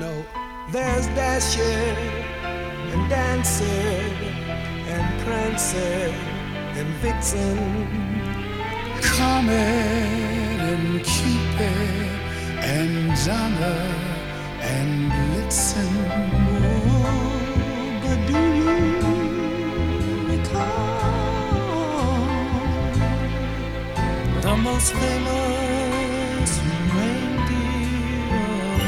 know, there's Dasher and Dancer and Prancer and Vixen, Comet and Cupid and Donner and Blitzen. Oh, but do you recall the most famous reindeer?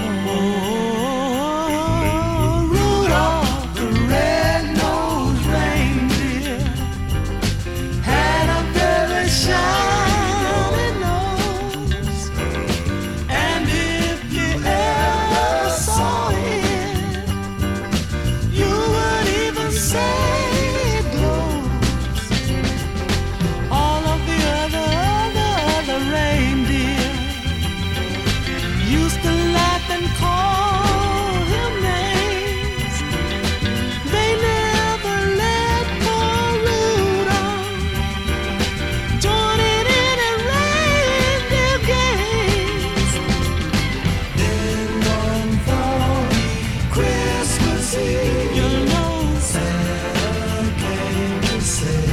Oh, Rudolph the red-nosed reindeer had a very shiny nose, and if you ever saw it, you would even say it glows. All of the other reindeer used to laugh and call him names. They never let poor Rudolph join in any reindeer games. Then one foggy Christmas Eve, you know, Santa came to say,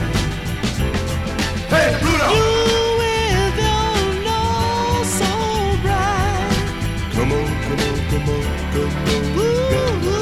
"Hey, Rudolph! You with your nose so bright, come on, come on, come on, come on, ooh,